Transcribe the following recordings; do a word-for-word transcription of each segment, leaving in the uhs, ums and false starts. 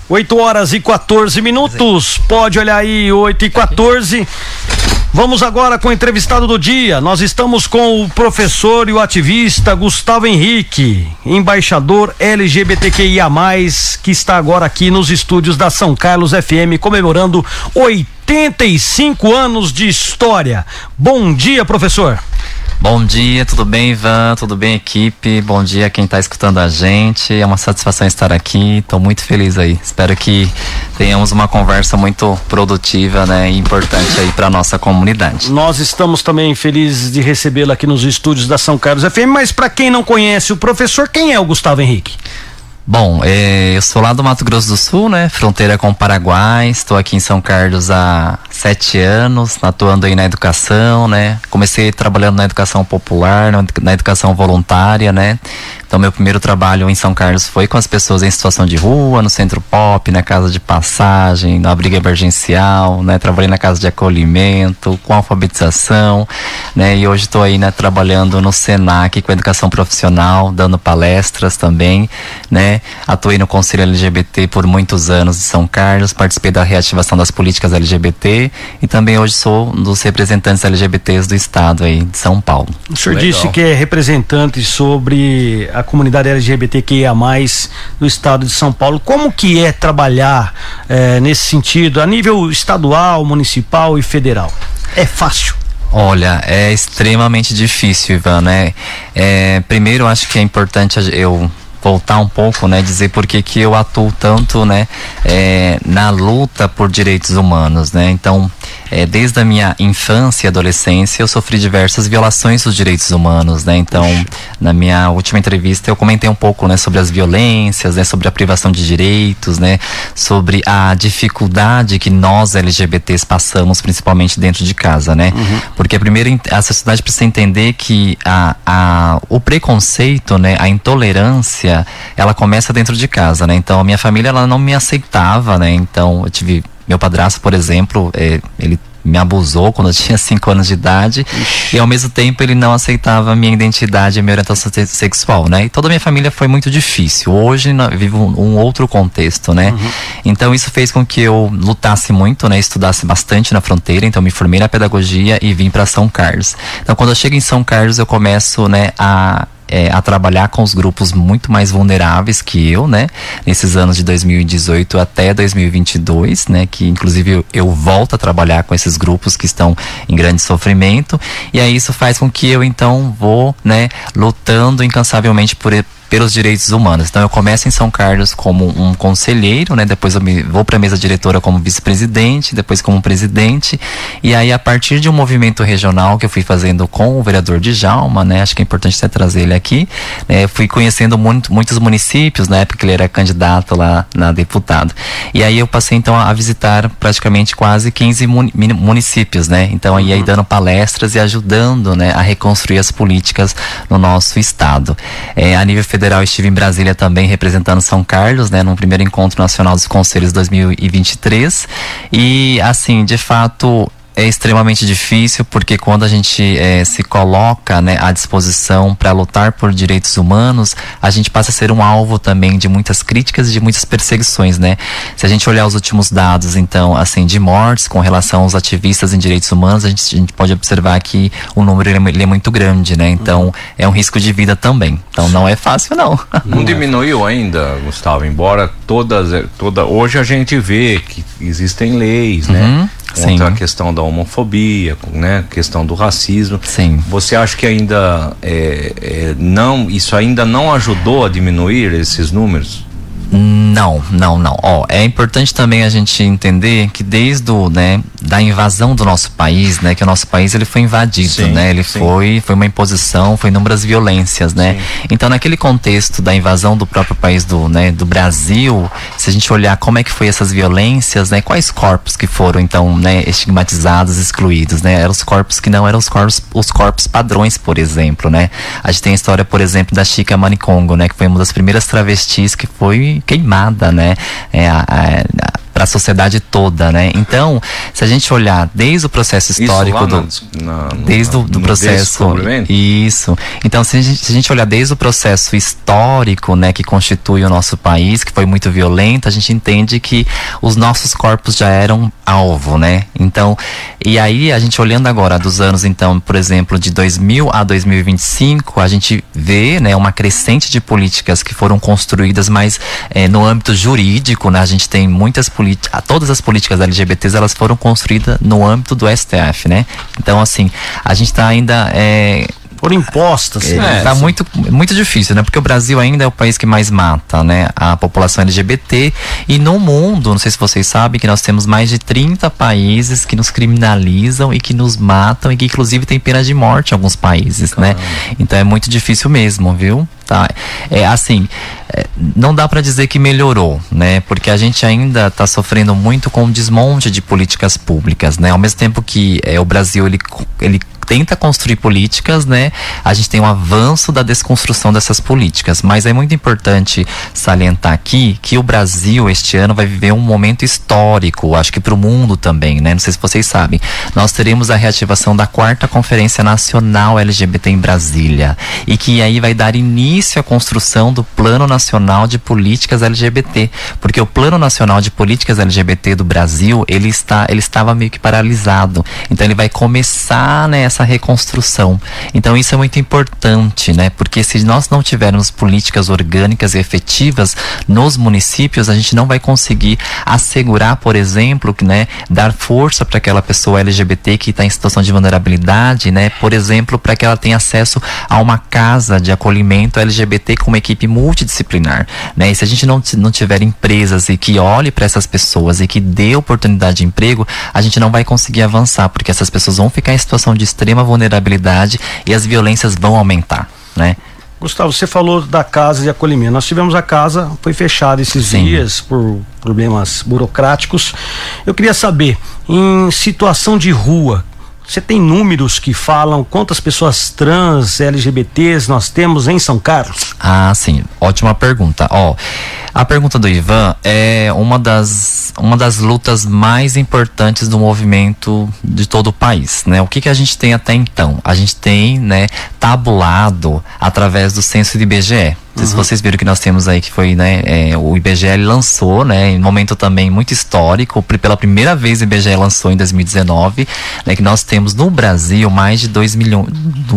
oito horas e quatorze minutos, pode olhar aí, oito e quatorze. Vamos agora com o entrevistado do dia. Nós estamos com o professor e o ativista Gustavo Henrique, embaixador L G B T Q I A mais, que está agora aqui nos estúdios da São Carlos F M, comemorando oitenta e cinco anos de história. Bom dia, professor. Bom dia, tudo bem, Ivan? Tudo bem, equipe? Bom dia a quem está escutando a gente. É uma satisfação estar aqui. Estou muito feliz aí. Espero que tenhamos uma conversa muito produtiva, né, e importante aí para nossa comunidade. Nós estamos também felizes de recebê-lo aqui nos estúdios da São Carlos F M, mas para quem não conhece o professor, quem é o Gustavo Henrique? Bom, é, eu sou lá do Mato Grosso do Sul, né? Fronteira com o Paraguai. Estou aqui em São Carlos há sete anos, atuando aí na educação, né? Comecei trabalhando na educação popular, na educação voluntária, né? Então, meu primeiro trabalho em São Carlos foi com as pessoas em situação de rua, no Centro Pop, na Casa de Passagem, no abrigo emergencial, né? Trabalhei na Casa de Acolhimento, com alfabetização, né? E hoje estou aí, né, trabalhando no Senac com educação profissional, dando palestras também, né? Atuei no Conselho L G B T por muitos anos de São Carlos, participei da reativação das políticas L G B T e também hoje sou um dos representantes L G B Ts do estado aí de São Paulo. O senhor Legal. Disse que é representante sobre a comunidade L G B T Q I A mais, do estado de São Paulo. Como que é trabalhar eh, nesse sentido, a nível estadual, municipal e federal? É fácil? Olha, é extremamente difícil, Ivan, né? É, primeiro, eu acho que é importante eu voltar um pouco, né, dizer por que que eu atuo tanto, né, é, na luta por direitos humanos, né? Então, é, desde a minha infância e adolescência eu sofri diversas violações dos direitos humanos, né? Então, na minha última entrevista eu comentei um pouco, né, sobre as violências, né, sobre a privação de direitos, né, sobre a dificuldade que nós L G B Ts passamos, principalmente dentro de casa, né? Uhum. Porque primeiro a sociedade precisa entender que a, a, o preconceito, né, a intolerância, ela começa dentro de casa, né? Então a minha família, ela não me aceitava, né? Então eu tive, meu padrasto, por exemplo, é, ele me abusou quando eu tinha cinco anos de idade. Ixi. E ao mesmo tempo ele não aceitava a minha identidade e a minha orientação sexual, né? E toda a minha família foi muito difícil. Hoje eu vivo um, um outro contexto, né? Uhum. Então isso fez com que eu lutasse muito, né? Estudasse bastante na fronteira, então me formei na pedagogia e vim para São Carlos. Então quando eu chego em São Carlos eu começo, né, a É, a trabalhar com os grupos muito mais vulneráveis que eu, né? Nesses anos de dois mil e dezoito até dois mil e vinte e dois, né? Que inclusive eu, eu volto a trabalhar com esses grupos que estão em grande sofrimento. E aí isso faz com que eu então vou, né, lutando incansavelmente por pelos direitos humanos. Então eu começo em São Carlos como um conselheiro, né? Depois eu me, vou para a mesa diretora como vice-presidente, depois como presidente, e aí a partir de um movimento regional que eu fui fazendo com o vereador Djalma, né? Acho que é importante até trazer ele aqui, né? Eu fui conhecendo muito, muitos municípios, na época que ele era candidato lá na deputado. E aí eu passei então a visitar praticamente quase quinze municípios, né? Então aí, aí dando palestras e ajudando, né, a reconstruir as políticas no nosso estado. É, a nível federal, estive em Brasília também representando São Carlos, né, no primeiro encontro nacional dos conselhos dois mil e vinte e três, e assim, de fato é extremamente difícil, porque quando a gente é, se coloca, né, à disposição para lutar por direitos humanos, a gente passa a ser um alvo também de muitas críticas e de muitas perseguições, né? Se a gente olhar os últimos dados, então, assim, de mortes com relação aos ativistas em direitos humanos, a gente, a gente pode observar que o número ele, ele é muito grande, né? Então, é um risco de vida também. Então, não é fácil, não. Não diminuiu ainda, Gustavo, embora todas, toda, hoje a gente vê que existem leis, né? Uhum. Contra Sim. a questão da homofobia, né, questão do racismo. Sim. Você acha que ainda é, é, não, isso ainda não ajudou a diminuir esses números? Não, não, não. Ó, é importante também a gente entender que desde o, né, da invasão do nosso país, né, que o nosso país ele foi invadido, sim, né, ele sim. foi, foi uma imposição, foi inúmeras violências, né. Sim. Então, naquele contexto da invasão do próprio país do, né, do Brasil, se a gente olhar como é que foi essas violências, né, quais corpos que foram então, né, estigmatizados, excluídos, né, eram os corpos que não eram os corpos, os corpos padrões, por exemplo, né. A gente tem a história, por exemplo, da Chica Manicongo, né, que foi uma das primeiras travestis que foi queimada, né, é, a, a, para a sociedade toda, né? Então, se a gente olhar desde o processo histórico isso do na, na, desde o do processo isso. Então, se a, gente, se a gente olhar desde o processo histórico, né, que constitui o nosso país, que foi muito violento, a gente entende que os nossos corpos já eram alvo, né? Então, e aí a gente olhando agora dos anos, então, por exemplo, de dois mil a dois mil e vinte e cinco, a gente vê, né, uma crescente de políticas que foram construídas mais eh, no âmbito jurídico, né? A gente tem muitas políticas, todas as políticas L G B Ts, elas foram construídas no âmbito do S T F, né? Então, assim, a gente está ainda é, foram impostas. É, tá muito, muito difícil, né? Porque o Brasil ainda é o país que mais mata, né? A população L G B T. E no mundo, não sei se vocês sabem, que nós temos mais de trinta países que nos criminalizam e que nos matam e que inclusive tem pena de morte em alguns países, Caramba. né? Então é muito difícil mesmo, viu? Tá? É assim, é, não dá para dizer que melhorou, né? Porque a gente ainda está sofrendo muito com o desmonte de políticas públicas, né? Ao mesmo tempo que é, o Brasil, ele, ele tenta construir políticas, né? A gente tem um avanço da desconstrução dessas políticas, mas é muito importante salientar aqui que o Brasil este ano vai viver um momento histórico, acho que para o mundo também, né? Não sei se vocês sabem, nós teremos a reativação da quarta Conferência Nacional L G B T em Brasília, e que aí vai dar início à construção do Plano Nacional de Políticas L G B T, porque o Plano Nacional de Políticas L G B T do Brasil, ele está, ele estava meio que paralisado, então ele vai começar, né, essa reconstrução. Então isso é muito importante, né? Porque se nós não tivermos políticas orgânicas e efetivas nos municípios, a gente não vai conseguir assegurar, por exemplo, que, né, dar força para aquela pessoa L G B T que está em situação de vulnerabilidade, né? Por exemplo, para que ela tenha acesso a uma casa de acolhimento L G B T com uma equipe multidisciplinar, né? E se a gente não, não tiver empresas e que olhe para essas pessoas e que dê oportunidade de emprego, a gente não vai conseguir avançar, porque essas pessoas vão ficar em situação de extrema vulnerabilidade e as violências vão aumentar, né? Gustavo, você falou da casa de acolhimento. Nós tivemos a casa, foi fechada esses Sim. dias por problemas burocráticos. Eu queria saber, em situação de rua, você tem números que falam quantas pessoas trans, L G B Ts nós temos em São Carlos? Ah, sim, ótima pergunta. Ó, a pergunta do Ivan é uma das, uma das lutas mais importantes do movimento de todo o país, né? O que que a gente tem até então? A gente tem, né, tabulado através do censo do I B G E. Não sei se vocês viram que nós temos aí, que foi, né, é, o I B G E lançou, né, em um momento também muito histórico, pela primeira vez o I B G E lançou em dois mil e dezenove, né, que nós temos no Brasil mais de dois milhões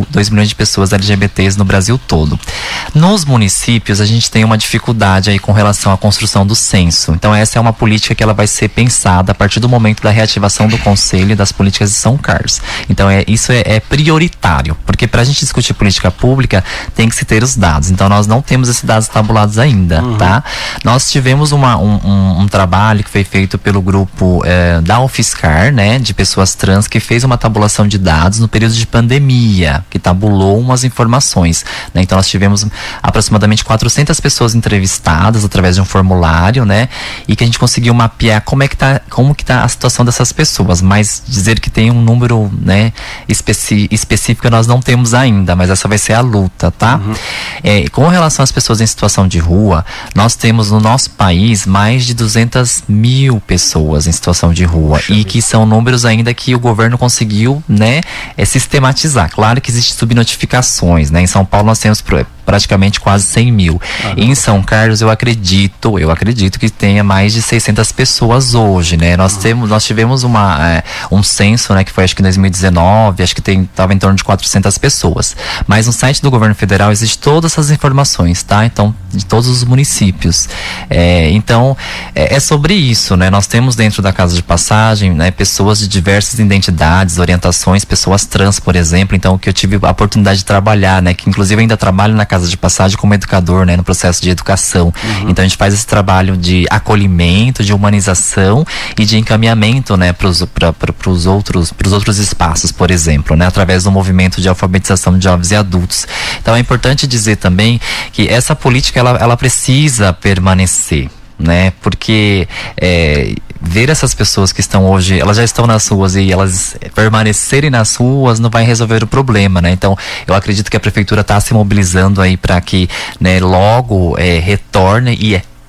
de pessoas L G B Ts no Brasil todo. Nos municípios a gente tem uma dificuldade aí com relação à construção do censo, então essa é uma política que ela vai ser pensada a partir do momento da reativação do Conselho das Políticas de São Carlos. Então é, isso é, é prioritário, porque para a gente discutir política pública tem que se ter os dados, então nós não temos esses dados tabulados ainda, uhum. tá? Nós tivemos uma, um, um, um trabalho que foi feito pelo grupo eh, da UFSCar, né, de pessoas trans, que fez uma tabulação de dados no período de pandemia, que tabulou umas informações, né? Então nós tivemos aproximadamente quatrocentas pessoas entrevistadas através de um formulário, né, e que a gente conseguiu mapear como é que tá, como que tá a situação dessas pessoas, mas dizer que tem um número, né, especi, específico nós não temos ainda, mas essa vai ser a luta, tá? Uhum. É, com relação às pessoas em situação de rua, nós temos no nosso país mais de duzentas mil pessoas em situação de rua. Puxa, e que são números ainda que o governo conseguiu, né, é, sistematizar. Claro que existem subnotificações, né? Em São Paulo nós temos praticamente quase cem mil. Ah, em São Carlos eu acredito, eu acredito que tenha mais de seiscentas pessoas hoje, né? Nós ah. temos, nós tivemos uma, é, um censo, né, que foi acho que em dois mil e dezenove, acho que tem, estava em torno de quatrocentas pessoas. Mas no site do governo federal existe todas essas informações, tá? Então, de todos os municípios. É, então, é, é sobre isso, né? Nós temos dentro da Casa de Passagem, né, pessoas de diversas identidades, orientações, pessoas trans, por exemplo, então, que eu tive a oportunidade de trabalhar, né? Que inclusive ainda trabalho na Casa de Passagem como educador, né, no processo de educação. Uhum. Então a gente faz esse trabalho de acolhimento, de humanização e de encaminhamento, né, para os outros, pros outros espaços, por exemplo, né, através do movimento de alfabetização de jovens e adultos. Então é importante dizer também que essa política ela, ela precisa permanecer, né, porque é, ver essas pessoas que estão hoje, elas já estão nas ruas e elas permanecerem nas ruas não vai resolver o problema, né? Então eu acredito que a prefeitura está se mobilizando aí para que, né, logo é, retorne e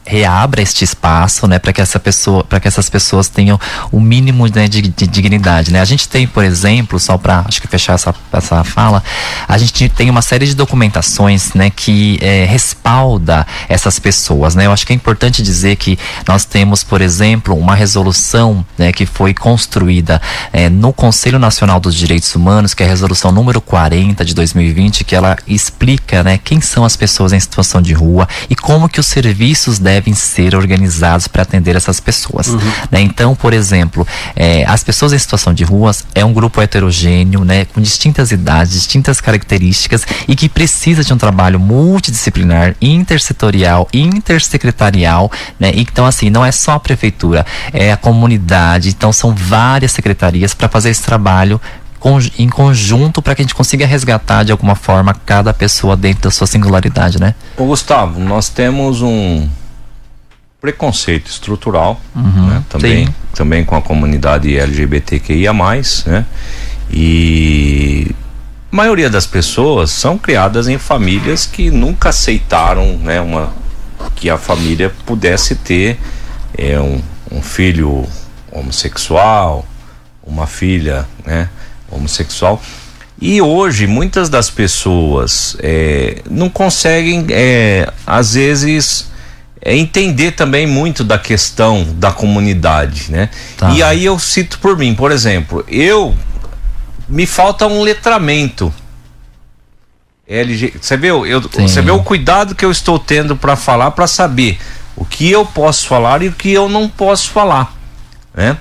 reabra este espaço, né, para que essa pessoa, para que essas pessoas tenham o mínimo, né, de, de dignidade, né? A gente tem, por exemplo, só para acho que fechar essa, essa fala, a gente tem uma série de documentações, né, que é, respalda essas pessoas, né? Eu acho que é importante dizer que nós temos, por exemplo, uma resolução, né, que foi construída é, no Conselho Nacional dos Direitos Humanos, que é a resolução número quarenta de dois mil e vinte, que ela explica, né, quem são as pessoas em situação de rua e como que os serviços devem ser organizados para atender essas pessoas, uhum. né? Então, por exemplo, é, as pessoas em situação de ruas é um grupo heterogêneo, né, com distintas idades, distintas características e que precisa de um trabalho multidisciplinar, intersetorial, intersecretarial, né? Então, assim, não é só a prefeitura, é a comunidade, então são várias secretarias para fazer esse trabalho em conjunto para que a gente consiga resgatar de alguma forma cada pessoa dentro da sua singularidade, né? Ô Gustavo, nós temos um preconceito estrutural, uhum, né? também, também com a comunidade L G B T Q I A mais, né? E a maioria das pessoas são criadas em famílias que nunca aceitaram, né, uma, que a família pudesse ter é, um, um filho homossexual, uma filha, né, homossexual. E hoje muitas das pessoas é, não conseguem, é, às vezes, é, entender também muito da questão da comunidade, né? Tá. E aí eu cito por mim, por exemplo, eu me falta um letramento. L G, você vê, eu, você vê o cuidado que eu estou tendo para falar, para saber o que eu posso falar e o que eu não posso falar, né?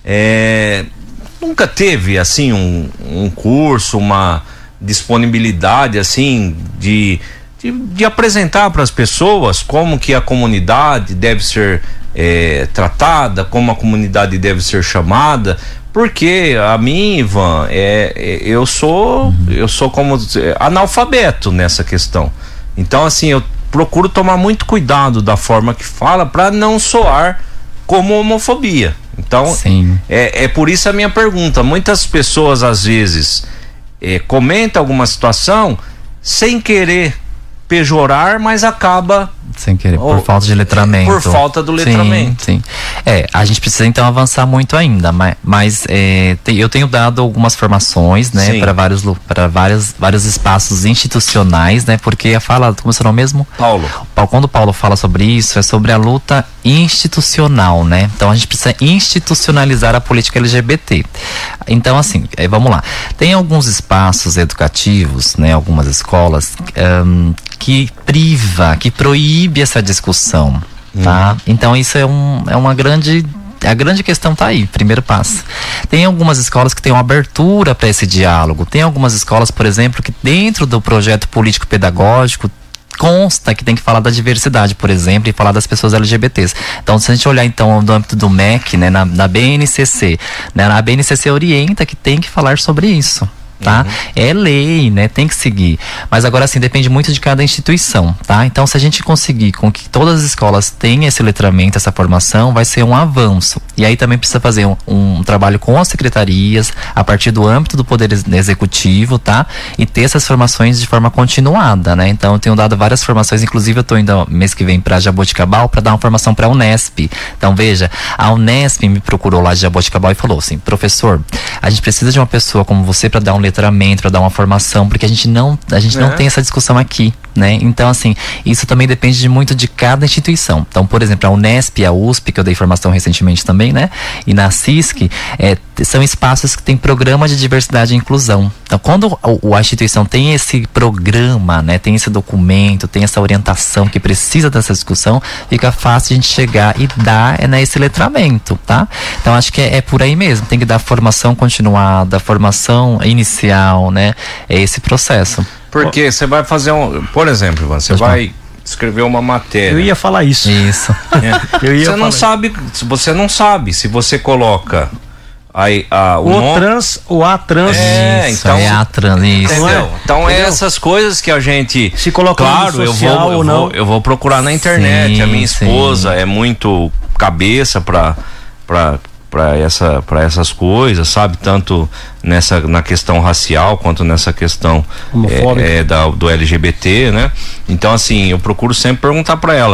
É, nunca teve assim um, um curso, uma disponibilidade assim de, de, de apresentar para as pessoas como que a comunidade deve ser é, tratada, como a comunidade deve ser chamada, porque a mim, Ivan, é, é, eu sou eu sou como é, analfabeto nessa questão. Então, assim, eu procuro tomar muito cuidado da forma que fala para não soar como homofobia. Então, é, é por isso a minha pergunta. Muitas pessoas às vezes é, comentam alguma situação sem querer pejorar, mas acaba sem querer, por oh, falta de letramento. Por falta do letramento. Sim, sim. É, a gente precisa então avançar muito ainda, mas, mas é, te, eu tenho dado algumas formações, né, para vários para vários vários espaços institucionais, né, porque a fala, como é o seu nome mesmo? Paulo. Quando o Paulo fala sobre isso, é sobre a luta institucional, né? Então a gente precisa institucionalizar a política L G B T. Então, assim, é, vamos lá. Tem alguns espaços educativos, né, algumas escolas um, que priva, que proíbe essa discussão, tá? Hum. Então isso é, um, é uma grande... A grande questão tá aí, primeiro passo. Tem algumas escolas que têm uma abertura para esse diálogo. Tem algumas escolas, por exemplo, que dentro do projeto político-pedagógico consta que tem que falar da diversidade, por exemplo, e falar das pessoas L G B Ts. Então, se a gente olhar então no âmbito do M E C, né, na, na B N C C, né, a B N C C orienta que tem que falar sobre isso. Tá? Uhum. É lei, né? Tem que seguir. Mas agora assim, depende muito de cada instituição, tá? Então, se a gente conseguir com que todas as escolas tenham esse letramento, essa formação, vai ser um avanço. E aí também precisa fazer um, um trabalho com as secretarias, a partir do âmbito do Poder Executivo, tá? E ter essas formações de forma continuada, né? Então, eu tenho dado várias formações, inclusive eu tô indo mês que vem para Jaboticabal para dar uma formação para a Unesp. Então, veja, a Unesp me procurou lá de Jaboticabal e falou assim: professor, a gente precisa de uma pessoa como você para dar um letramento, para dar uma formação, porque a gente não, a gente é. não tem essa discussão aqui, né? Então, assim, isso também depende de muito de cada instituição. Então, por exemplo, a Unesp e a U S P, que eu dei formação recentemente também, né? E na CISC, é, são espaços que tem programa de diversidade e inclusão. Então, quando a, a instituição tem esse programa, né? Tem esse documento, tem essa orientação que precisa dessa discussão, fica fácil a gente chegar e dar, né, esse letramento, tá? Então, acho que é, é por aí mesmo. Tem que dar formação continuada, formação inicial, né? É esse processo. Porque você vai fazer um, por exemplo, Ivan, você vai escrever uma matéria. Eu ia falar isso. Isso. É. Eu ia você não sabe, você não sabe se você coloca aí a o, o trans, o A trans. É, isso, então é A trans, isso. Entendeu? Então é essas coisas que a gente, se colocar claro, eu vou, eu ou não. vou, eu vou procurar na internet. Sim, a minha esposa sim. é muito cabeça para para para essa para essas coisas, sabe, tanto nessa na questão racial quanto nessa questão é, é, da, do L G B T, né? Então, assim, eu procuro sempre perguntar para ela,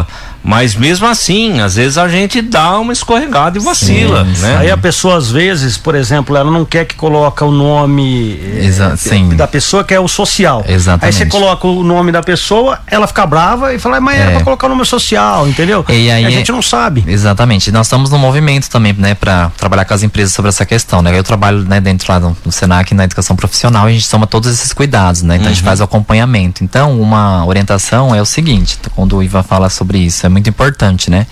Mas mesmo assim, às vezes a gente dá uma escorregada e vacila, sim, né? Aí a pessoa, às vezes, por exemplo, ela não quer que coloque o nome Exa- eh, da pessoa, que é o social. Exatamente. Aí você coloca o nome da pessoa, ela fica brava e fala, mas é. era pra colocar o nome social, entendeu? E aí, a gente não sabe. Exatamente. Nós estamos no movimento também, né, pra trabalhar com as empresas sobre essa questão, né? Eu trabalho, né, dentro lá do, do Senac, na educação profissional, e a gente toma todos esses cuidados, né? Então uhum. a gente faz o acompanhamento. Então, uma orientação é o seguinte, quando o Ivan fala sobre isso, é muito importante, né?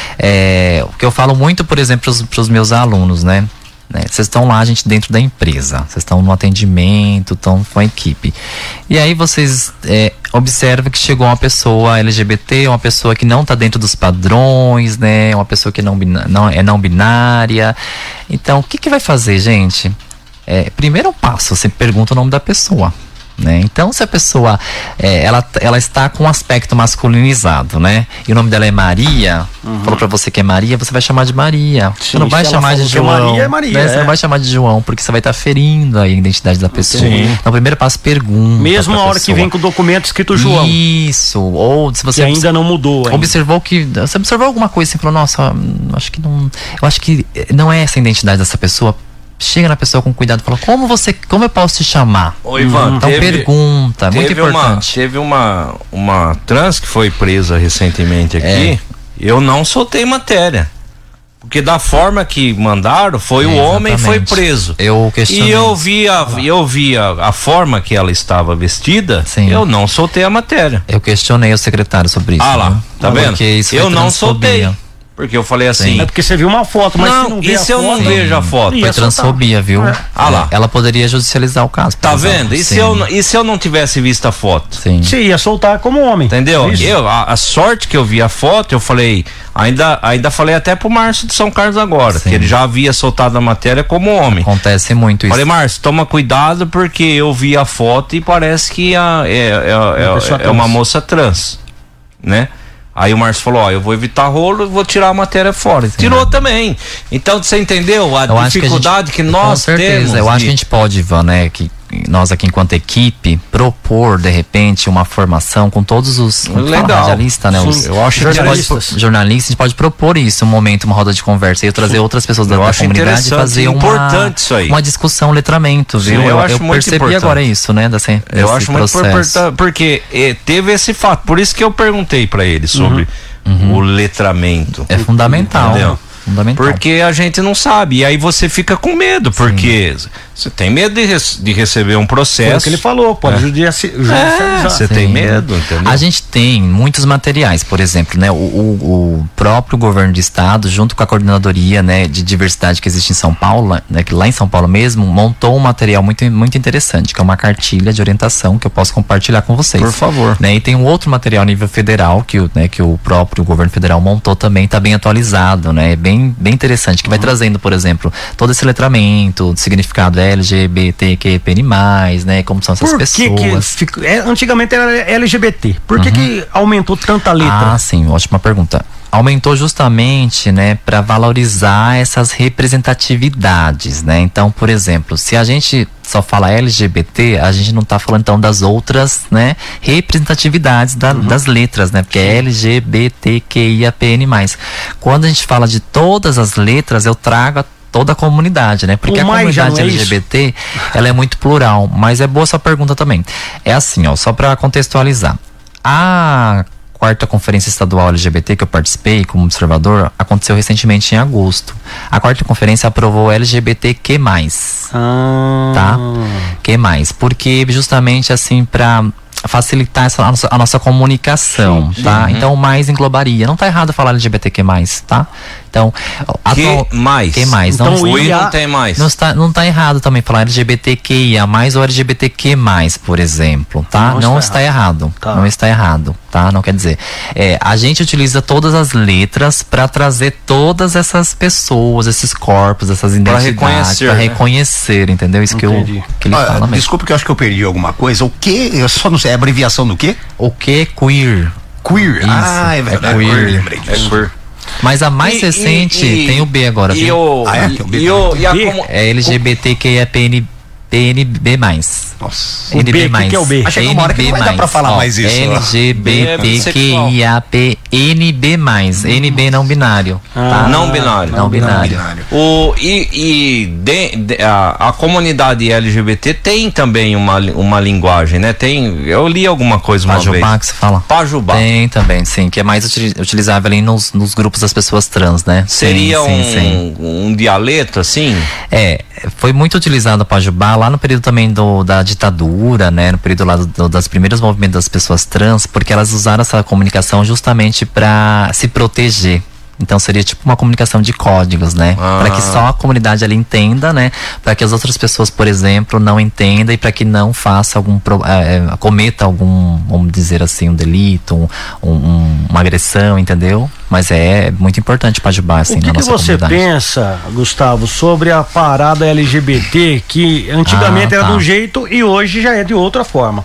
É, o que eu falo muito, por exemplo, para os meus alunos, né? Vocês estão lá, a gente dentro da empresa, vocês estão no atendimento, estão com a equipe. E aí vocês é, observam que chegou uma pessoa L G B T, uma pessoa que não está dentro dos padrões, né? Uma pessoa que não, não é não binária. Então, o que que vai fazer, gente? É, primeiro passo, você pergunta o nome da pessoa. Né? Então, se a pessoa é, ela, ela está com um aspecto masculinizado, né? E o nome dela é Maria, uhum. falou pra você que é Maria, você vai chamar de Maria. Sim, você não vai chamar de João. Maria é Maria, né? é. Você não vai chamar de João, porque você vai estar tá ferindo a identidade da pessoa. Sim. Então, o primeiro passo, pergunta. Mesmo a hora pessoa. que vem com o documento escrito João. Isso. Ou se você que ainda não mudou. Ainda. Observou que. Você observou alguma coisa assim, falou, nossa, acho que não. Eu acho que não é essa a identidade dessa pessoa. Chega na pessoa com cuidado e fala, como você, como eu posso te chamar? Ô, Ivan, então teve, pergunta, muito importante. Uma, teve uma, uma trans que foi presa recentemente aqui, é. eu não soltei matéria. Porque da forma que mandaram, foi é, o homem foi preso. Eu questionei. E eu vi, a, eu vi a, a forma que ela estava vestida, sim. eu não soltei a matéria. Eu questionei o secretário sobre isso. Ah lá, né? tá Porque vendo? Isso eu não soltei. Porque eu falei assim. Sim. É porque você viu uma foto, mas não, se não vê e se eu foto, não vejo a foto? Foi transfobia, viu? É. Ah lá. Ela poderia judicializar o caso. Tá vendo? E se, eu, e se eu não tivesse visto a foto? Sim. Você ia soltar como homem. Entendeu? Eu, a, a sorte que eu vi a foto, eu falei. Ainda, ainda falei até pro Márcio de São Carlos agora, Sim. que ele já havia soltado a matéria como homem. Acontece muito isso. Falei, Márcio, toma cuidado porque eu vi a foto e parece que a, é, é, é, é, é uma moça trans, né? Aí o Márcio falou, ó, eu vou evitar rolo e vou tirar a matéria fora. Sim. Tirou também. Então, você entendeu a eu dificuldade que, gente, que nós com certeza, temos? Eu de... acho que a gente pode, Ivan, né, que nós aqui enquanto equipe, propor, de repente, uma formação com todos os radialistas, né? Os, eu acho jornalistas. Pode, jornalistas, a gente pode propor isso, um momento, uma roda de conversa e eu trazer outras pessoas da, da comunidade e fazer uma, isso aí. uma discussão, letramento, viu? Sim, eu, eu, acho eu muito percebi importante. agora isso, né? Desse, eu acho processo. muito importante, porque eh, teve esse fato, por isso que eu perguntei para ele sobre uhum. o letramento. É fundamental. Entendeu? Fundamental. Porque a gente não sabe, e aí você fica com medo, porque Sim. você tem medo de, rece- de receber um processo. Foi o que ele falou, pode é. judicializar. É, você tem medo, entendeu? A gente tem muitos materiais, por exemplo, né, o, o, o próprio governo de estado, junto com a coordenadoria, né, de diversidade que existe em São Paulo, né, que lá em São Paulo mesmo, montou um material muito, muito interessante, que é uma cartilha de orientação que eu posso compartilhar com vocês. Por favor. Né, e tem um outro material a nível federal, que o, né, que o próprio governo federal montou também, está bem atualizado, né, bem Bem, bem interessante, que vai uhum. trazendo, por exemplo, todo esse letramento, significado L G B T Q I A P N, né, como são essas por pessoas. Que que fica, é, antigamente era L G B T, por que uhum. que aumentou tanta letra? Ah, sim, ótima pergunta. Aumentou justamente, né, para valorizar essas representatividades, né? Então, por exemplo, se a gente só fala L G B T, a gente não está falando então das outras, né, representatividades da, uhum. das letras, né? Porque é L G B T Q I A P N mais. Quando a gente fala de todas as letras, eu trago a toda a comunidade, né? Porque a comunidade é L G B T, ela é muito plural, mas é boa essa pergunta também. É assim, ó, só para contextualizar. A quarta conferência estadual L G B T que eu participei como observador aconteceu recentemente em agosto. A quarta conferência aprovou L G B T Q mais, ah. tá? Q mais, porque justamente assim para facilitar essa, a, nossa, a nossa comunicação, sim, tá? Uhum. Então mais englobaria. Não tá errado falar L G B T Q mais, tá? Então, atual, que mais? Que mais? Então, não, o I não tem mais. Não está, não tá errado também falar L G B T Q I A mais ou L G B T Q mais, por exemplo, tá? Não, não está, está errado. errado. Tá. Não está errado, tá? Não quer dizer. É, a gente utiliza todas as letras para trazer todas essas pessoas, esses corpos, essas identidades, para reconhecer, pra né? reconhecer, entendeu? Isso que, eu, que ele ah, fala mesmo. Desculpa que eu acho que eu perdi alguma coisa. O que? Eu só não sei. É a abreviação do quê? O que? Queer. Queer. Isso, ah, é verdade. É queer. Lembrei disso. É queer. Mas a mais e, recente e, tem o B agora, e viu? O, ah, é? Tem o B. E, o, e a como, é L G B T Q I A P N P N B mais. Nossa. O B, que que é o B? Achei que uma hora que não vai dar pra falar Ó, mais isso. L G B T Q I A P N B mais. N B não binário. Ah, tá? Não binário. Não binário. O, e e de, de, a, a comunidade L G B T tem também uma, uma linguagem, né? Tem, eu li alguma coisa uma Pajubá vez. que você fala? Pajubá. Tem também, sim, que é mais utili- utilizável ali nos, nos grupos das pessoas trans, né? Seria sim, um, sim, sim. um dialeto, assim? É, foi muito utilizado o Pajubá lá no período também do, da ditadura, né? No período lá do, do, das primeiros movimentos das pessoas trans, porque elas usaram essa comunicação justamente para se proteger. Então seria tipo uma comunicação de códigos, né? Ah. Para que só a comunidade ali entenda, né? Para que as outras pessoas, por exemplo, não entendam e para que não faça algum pro, é, cometa algum, vamos dizer assim, um delito, um, um, uma agressão, entendeu? Mas é muito importante para Pajubá, assim, o que na que nossa você comunidade. pensa, Gustavo, sobre a parada L G B T que antigamente Ah, era tá. de um jeito e hoje já é de outra forma?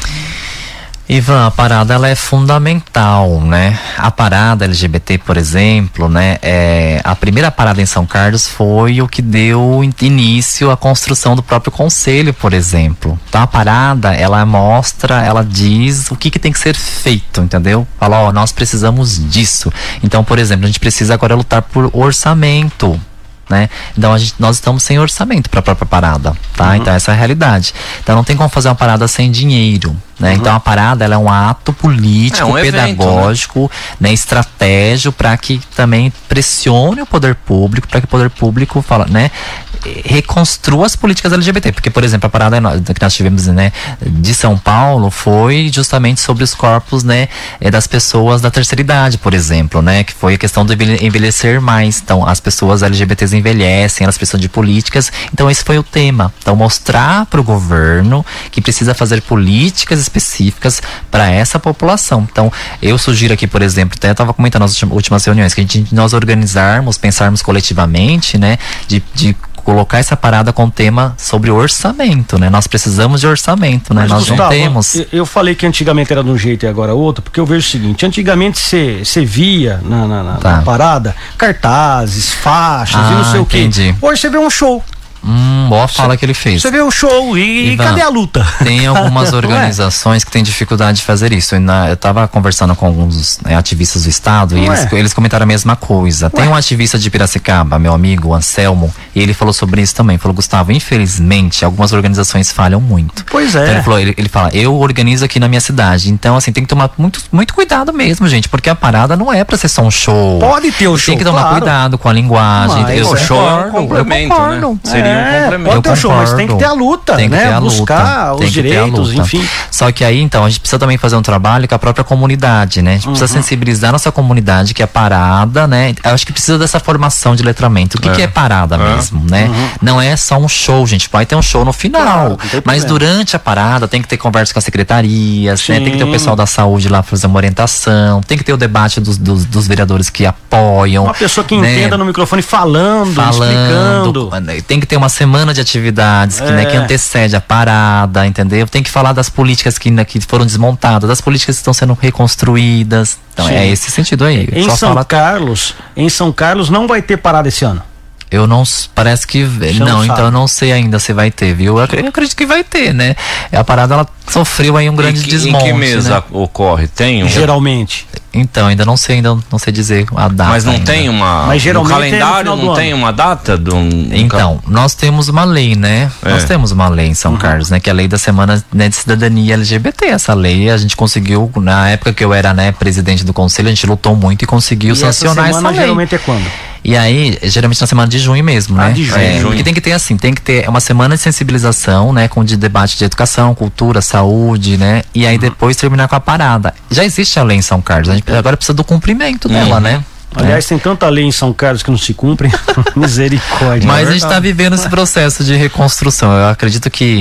Ivan, a parada ela é fundamental, né? A parada L G B T, por exemplo, né? É, a primeira parada em São Carlos foi o que deu in- início à construção do próprio conselho, por exemplo. Então a parada, ela mostra, ela diz o que, que tem que ser feito, entendeu? Fala, ó, nós precisamos disso. Então, por exemplo, a gente precisa agora lutar por orçamento. Né? Então a gente, nós estamos sem orçamento para a própria parada, tá? Uhum. Então essa é a realidade. Então não tem como fazer uma parada sem dinheiro, né? Uhum. Então a parada ela é um ato político, é um pedagógico, evento, né? Né? Estratégico para que também pressione o poder público, para que o poder público fala, né? Reconstrua as políticas L G B T, porque por exemplo a parada que nós tivemos, né, de São Paulo foi justamente sobre os corpos, né, das pessoas da terceira idade, por exemplo, né, que foi a questão do envelhecer mais. Então as pessoas L G B Ts envelhecem, elas precisam de políticas, então esse foi o tema. Então mostrar para o governo que precisa fazer políticas específicas para essa população. Então eu sugiro aqui, por exemplo, até estava comentando nas últimas reuniões, que a gente, nós organizarmos, pensarmos coletivamente, né, de, de colocar essa parada com tema sobre orçamento, né? Nós precisamos de orçamento, né? Mas, nós Gustavo, não temos. Eu, eu falei que antigamente era de um jeito e agora outro, porque eu vejo o seguinte: antigamente você via na, na, na, tá. na parada cartazes, faixas ah, e não sei entendi. o quê. Hoje você vê um show. Hum, boa fala cê, que ele fez. Você vê o show e Ivan, cadê a luta? Tem algumas organizações é? que têm dificuldade de fazer isso. Na, eu estava conversando com alguns, né, ativistas do estado e eles, eles comentaram a mesma coisa. Ué? Tem um ativista de Piracicaba, meu amigo, o Anselmo, e ele falou sobre isso também. Falou, Gustavo, infelizmente, algumas organizações falham muito. Pois é. Então ele, falou, ele, ele fala, eu organizo aqui na minha cidade. Então, assim, tem que tomar muito, muito cuidado mesmo, gente, porque a parada não é pra ser só um show. Pode ter o show, tem que tomar claro. cuidado com a linguagem. Mas eu o show é um complemento, né? Seria um complemento. Pode ter o show, mas tem que ter a luta, tem que né? Ter a buscar luta, os direitos, enfim. Só que aí, então, a gente precisa também fazer um trabalho com a própria comunidade, né? A gente uhum. precisa sensibilizar a nossa comunidade que é parada, né? Eu acho que precisa dessa formação de letramento. O que é, que é parada é. mesmo, né? Uhum. Não é só um show, gente. Vai ter um show no final. Claro, mas durante a parada tem que ter conversa com as secretarias, né? Tem que ter o pessoal da saúde lá fazer uma orientação. Tem que ter o debate dos, dos, dos vereadores que apoiam. Uma pessoa que né? entenda no microfone falando, falando, explicando. Tem que ter uma semana de atividades que, é. né, que antecede a parada, entendeu? Tem que falar das políticas que, né, que foram desmontadas, das políticas que estão sendo reconstruídas. Então Sim. é esse sentido aí. Em Só São fala... Carlos, em São Carlos não vai ter parada esse ano. Eu não, parece que, Você não, não então eu não sei ainda se vai ter, viu? Eu acredito, eu acredito que vai ter, né? A parada, ela sofreu aí um grande em que, desmonte, em que mês né? ocorre? Tem um... Geralmente. Então, ainda não sei, ainda não sei dizer a data. Mas não ainda. tem uma... Mas geralmente no calendário é no não tem uma data? Do, um, então, nós temos uma lei, né? É. Nós temos uma lei em São uhum. Carlos, né? Que é a lei da Semana, né, de Cidadania L G B T. Essa lei a gente conseguiu, na época que eu era, né, presidente do conselho, a gente lutou muito e conseguiu e sancionar essa, essa lei. Geralmente é quando? E aí, geralmente na semana de junho mesmo, né? Ah, de junho. É, junho. Porque tem que ter assim, tem que ter uma semana de sensibilização, né? Com de debate de educação, cultura, saúde, né? E aí uhum. depois terminar com a parada. Já existe a lei em São Carlos, a gente agora precisa do cumprimento uhum. dela, né? Aliás, é. tem tanta lei em São Carlos que não se cumpre. Misericórdia. Mas a gente está vivendo esse processo de reconstrução. Eu acredito que,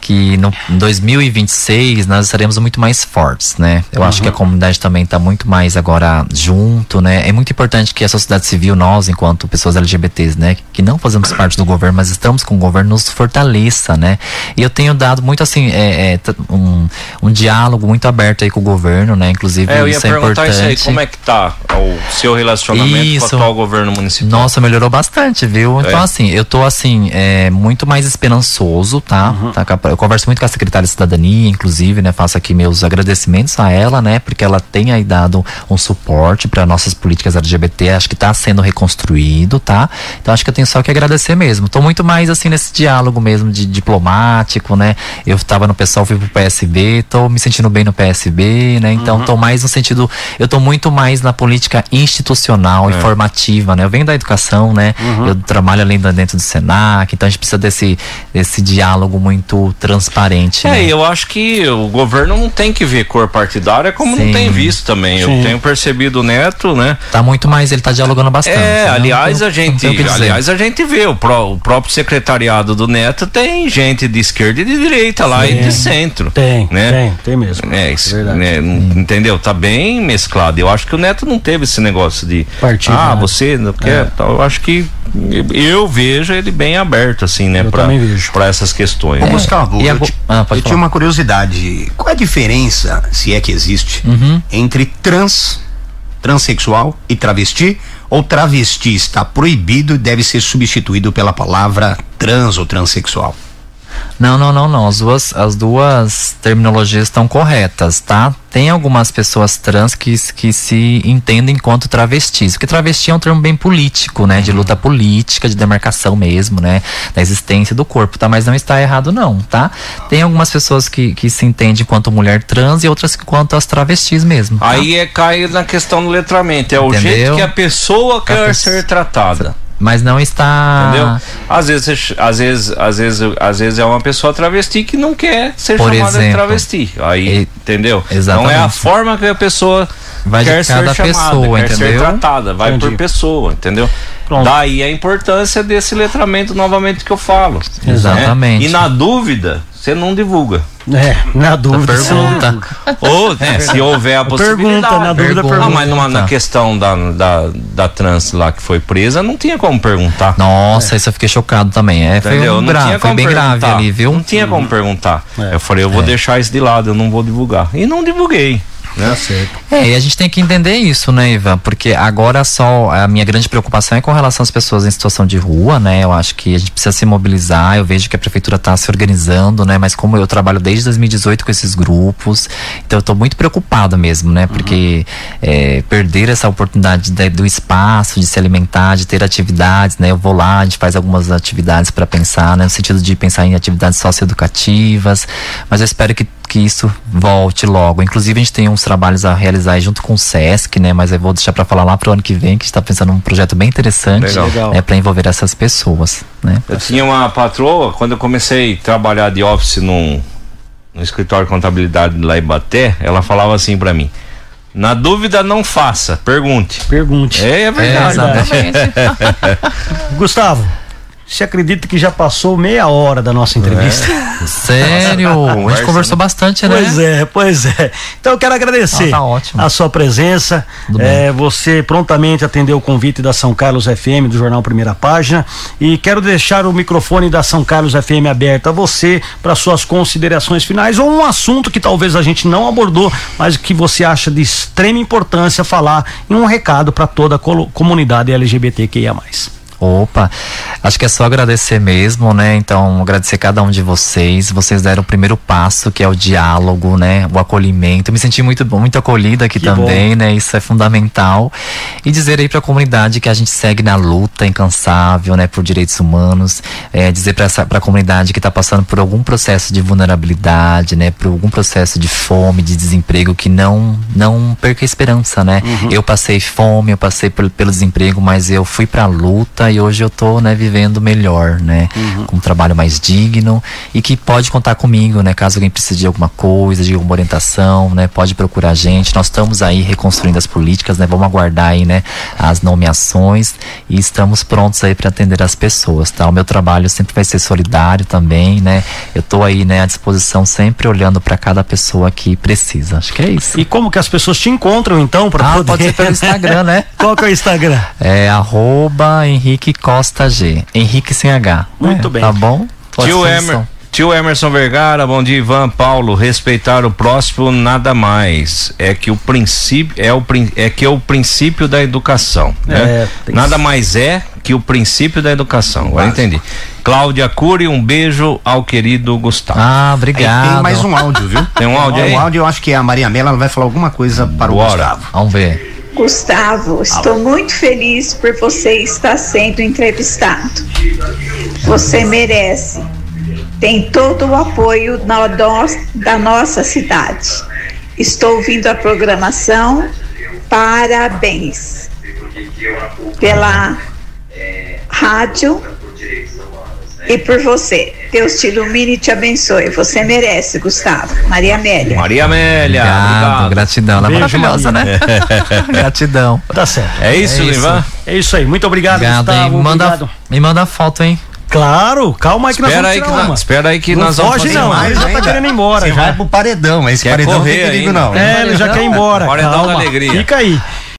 que no dois mil e vinte e seis nós estaremos muito mais fortes, né? Eu uhum. acho que a comunidade também está muito mais agora junto, né? É muito importante que a sociedade civil, nós, enquanto pessoas L G B Ts, né? Que não fazemos parte do governo, mas estamos com o governo, nos fortaleça, né? E eu tenho dado muito, assim, é, é, um, um diálogo muito aberto aí com o governo, né? Inclusive, é, eu ia isso é perguntar importante. Isso aí, como é que tá o seu relacionamento isso. com o atual governo municipal? Nossa, melhorou bastante, viu? É. Então, assim, eu tô, assim, é, muito mais esperançoso, tá? Uhum. tá? Eu converso muito com a secretária de Cidadania, inclusive, né? Faço aqui meus agradecimentos a ela, né? Porque ela tem aí dado um suporte para nossas políticas L G B T, acho que tá sendo reconstruído, tá? Então, acho que eu tenho só que agradecer mesmo. Tô muito mais, assim, nesse diálogo mesmo de diplomático, né? Eu tava no pessoal, fui pro P S B, tô me sentindo bem no P S B, né? Então, uhum. tô mais no sentido, eu tô muito mais na política institucional, é. informativa, né? Eu venho da educação, né? Uhum. Eu trabalho ali dentro do Senac, então a gente precisa desse, desse diálogo muito transparente. É, né? eu acho que o governo não tem que ver cor partidária, como Sim. não tem visto também. Sim. Eu tenho percebido o Neto, né? Tá muito mais, ele tá dialogando bastante. É, né? aliás, não, a gente, aliás, a gente vê, o, pró, o próprio secretariado do Neto tem gente de esquerda e de direita lá Sim. e de centro. Tem, né? tem, tem mesmo. É, isso, é né, entendeu? Tá bem mesclado. Eu acho que o Neto não teve esse negócio de partido. Ah, né? você não quer. É. Eu acho que eu vejo ele bem aberto, assim, né? Eu pra, também vejo. pra essas questões. Ô, né? Gustavo, e eu, a... t- ah, eu tinha uma curiosidade. Qual é a diferença, se é que existe, uhum. entre trans, transexual e travesti? Ou travesti está proibido e deve ser substituído pela palavra trans ou transexual? Não, não, não, não. As duas, as duas terminologias estão corretas, tá? Tem algumas pessoas trans que, que se entendem enquanto travestis, porque travesti é um termo bem político, né? De luta política, de demarcação mesmo, né? Da existência do corpo, tá? Mas não está errado não, tá? Tem algumas pessoas que, que se entendem enquanto mulher trans e outras quanto as travestis mesmo. Tá? Aí é cair na questão do letramento, é Entendeu? O jeito que a pessoa quer a ser tratada. Mas não está. Entendeu? Às vezes, às vezes, às vezes, às vezes é uma pessoa travesti que não quer ser Por chamada exemplo, de travesti. Aí, e, entendeu? Exatamente. Não é a forma que a pessoa vai quer de cada ser chamada, pessoa, quer entendeu? ser tratada, vai Entendi. por pessoa, entendeu? Pronto. Daí a importância desse letramento novamente que eu falo. Exatamente. Né? E na dúvida, você não divulga. É, na dúvida. Pergunta. Ou, né, se houver a possibilidade. Pergunta, na dúvida, pergunta. Ah, mas numa, na questão da, da, da trans lá que foi presa, não tinha como perguntar. Nossa, é. isso eu fiquei chocado também. É, foi, um não gra- tinha foi como bem perguntar. grave ali, viu? Não tinha como perguntar. É. Eu falei, eu vou É. deixar isso de lado, eu não vou divulgar. E não divulguei. Né? Certo. É, e a gente tem que entender isso, né, Ivan? Porque agora só a minha grande preocupação é com relação às pessoas em situação de rua, né? Eu acho que a gente precisa se mobilizar. Eu vejo que a prefeitura está se organizando, né? Mas como eu trabalho desde dois mil e dezoito com esses grupos, então eu tô muito preocupado mesmo, né? Porque uhum. é, perder essa oportunidade de, do espaço, de se alimentar, de ter atividades, né? Eu vou lá, a gente faz algumas atividades para pensar, né? No sentido de pensar em atividades socioeducativas, mas eu espero que que isso volte logo. Inclusive a gente tem uns trabalhos a realizar aí junto com o Sesc, né? Mas eu vou deixar para falar lá pro ano que vem, que a gente tá pensando num projeto bem interessante, Legal. né? Para envolver essas pessoas, né? Eu tinha uma patroa, quando eu comecei a trabalhar de office num, num escritório de contabilidade lá em Ibaté, ela falava assim para mim: na dúvida não faça, pergunte. Pergunte. É, é verdade. É, Gustavo, você acredita que já passou meia hora da nossa entrevista? É. Sério? Conversa, a gente conversou né? bastante, né? Pois é, pois é. Então eu quero agradecer Ah, tá ótimo. a sua presença. É, você prontamente atendeu o convite da São Carlos F M, do Jornal Primeira Página. E quero deixar o microfone da São Carlos F M aberto a você para suas considerações finais ou um assunto que talvez a gente não abordou, mas que você acha de extrema importância falar em um recado para toda a colo- comunidade L G B T Q I A mais. Opa, acho que é só agradecer mesmo, né? Então, agradecer cada um de vocês. Vocês deram o primeiro passo, que é o diálogo, né? O acolhimento. Eu me senti muito, muito acolhida aqui Que também, bom. né? Isso é fundamental. E dizer aí pra comunidade que a gente segue na luta incansável, né? Por direitos humanos. É, dizer pra, essa, pra comunidade que tá passando por algum processo de vulnerabilidade, né? Por algum processo de fome, de desemprego, que não, não perca a esperança, né? Uhum. Eu passei fome, eu passei pelo, pelo desemprego, mas eu fui pra luta. luta e hoje eu tô, né, vivendo melhor, né? Uhum. Com um trabalho mais digno e que pode contar comigo, né? Caso alguém precise de alguma coisa, de alguma orientação, né? Pode procurar a gente. Nós estamos aí reconstruindo as políticas, né? Vamos aguardar aí, né? As nomeações e estamos prontos aí para atender as pessoas, tá? O meu trabalho sempre vai ser solidário também, né? Eu tô aí, né, à disposição, sempre olhando para cada pessoa que precisa. Acho que é isso. E como que as pessoas te encontram então para ah, poder... pode ser pelo Instagram, né? Qual que é o Instagram? É arroba Henrique Costa G. Henrique sem H. Muito é, bem. Tá bom? Tio, Emer, tio Emerson Vergara, bom dia, Ivan, Paulo. Respeitar o próximo nada mais é que o princípio é o é que é o princípio da educação, né? É, nada mais é que o princípio da educação. Agora entendi. Cláudia Cury, um beijo ao querido Gustavo. Ah, obrigado. Aí tem mais um áudio, viu? Tem um áudio aí? Um áudio, eu acho que é a Maria Mela, ela vai falar alguma coisa para Bora. o Gustavo. Vamos ver. Gustavo, estou muito feliz por você estar sendo entrevistado. Você merece. Tem todo o apoio na do, da nossa cidade. Estou ouvindo a programação. Parabéns pela rádio e por você. Deus te ilumine e te abençoe. Você merece, Gustavo. Maria Amélia. Maria Amélia. Obrigado, obrigado. Gratidão. Ela é maravilhosa, né? Gratidão. Tá certo. É isso, é isso. Ivan? É isso aí. Muito obrigado, Obrigado, Gustavo. hein? Manda, obrigado. Me manda a foto, hein? Claro, calma aí que Espera nós aí vamos que tirar uma. nós, espera aí que não nós vamos foge fazer não, mais. ele já tá ainda. querendo ir embora. Você já. vai pro paredão, mas esse Quer paredão não correr tem perigo ainda. não. É, ele já quer ir embora. Paredão Calma. da alegria. Fica aí.